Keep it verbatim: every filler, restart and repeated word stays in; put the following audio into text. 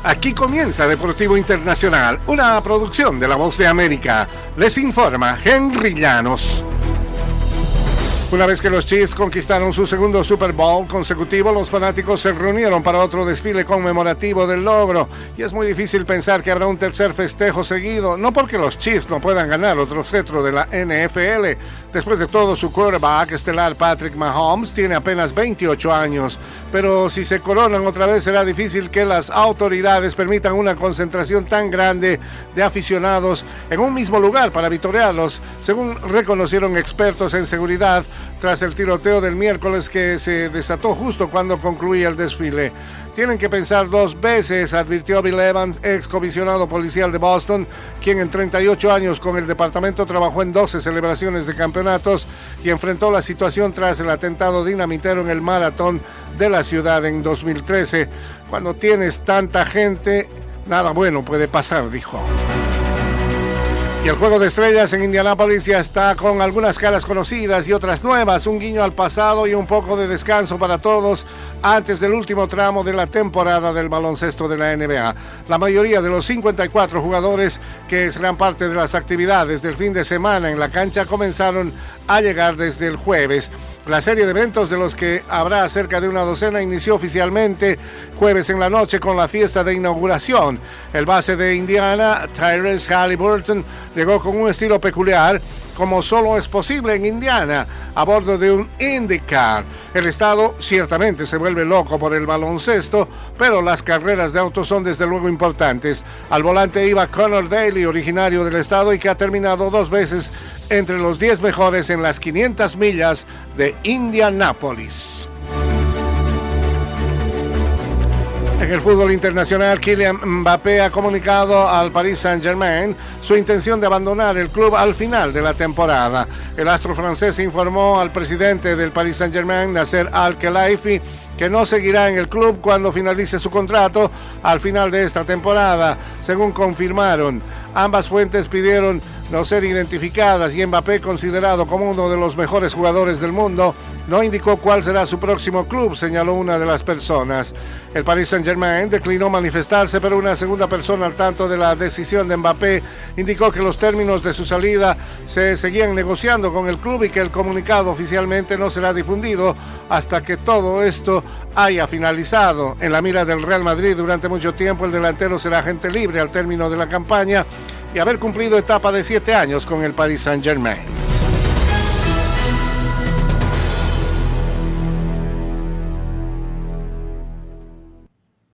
Aquí comienza Deportivo Internacional, una producción de La Voz de América. Les informa Henry Llanos. Una vez que los Chiefs conquistaron su segundo Super Bowl consecutivo, los fanáticos se reunieron para otro desfile conmemorativo del logro. Y es muy difícil pensar que habrá un tercer festejo seguido, no porque los Chiefs no puedan ganar otro cetro de la N F L. Después de todo, su quarterback estelar Patrick Mahomes tiene apenas veintiocho años. Pero si se coronan otra vez, será difícil que las autoridades permitan una concentración tan grande de aficionados en un mismo lugar para vitorearlos, según reconocieron expertos en seguridad tras el tiroteo del miércoles que se desató justo cuando concluía el desfile. Tienen que pensar dos veces, advirtió Bill Evans, ex comisionado policial de Boston, quien en treinta y ocho años con el departamento trabajó en doce celebraciones de campeonatos y enfrentó la situación tras el atentado dinamitero en el maratón de la ciudad en dos mil trece. Cuando tienes tanta gente, nada bueno puede pasar, dijo. Y el juego de estrellas en Indianápolis ya está con algunas caras conocidas y otras nuevas, un guiño al pasado y un poco de descanso para todos antes del último tramo de la temporada del baloncesto de la N B A. La mayoría de los cincuenta y cuatro jugadores que serán parte de las actividades del fin de semana en la cancha comenzaron a llegar desde el jueves. La serie de eventos, de los que habrá cerca de una docena, inició oficialmente jueves en la noche con la fiesta de inauguración. El base de Indiana, Tyrese Haliburton, llegó con un estilo peculiar, como solo es posible en Indiana, a bordo de un IndyCar. El estado ciertamente se vuelve loco por el baloncesto, pero las carreras de autos son desde luego importantes. Al volante iba Connor Daly, originario del estado y que ha terminado dos veces entre los diez mejores en las quinientas millas de Indianápolis. En el fútbol internacional, Kylian Mbappé ha comunicado al Paris Saint-Germain su intención de abandonar el club al final de la temporada. El astro francés informó al presidente del Paris Saint-Germain, Nasser Al-Khelaifi, que no seguirá en el club cuando finalice su contrato al final de esta temporada, según confirmaron. Ambas fuentes pidieron no ser identificadas y Mbappé, considerado como uno de los mejores jugadores del mundo, no indicó cuál será su próximo club, señaló una de las personas. El Paris Saint-Germain declinó manifestarse, pero una segunda persona al tanto de la decisión de Mbappé indicó que los términos de su salida se seguían negociando con el club y que el comunicado oficialmente no será difundido hasta que todo esto haya finalizado. En la mira del Real Madrid durante mucho tiempo, el delantero será agente libre al término de la campaña y haber cumplido etapa de siete años con el Paris Saint-Germain.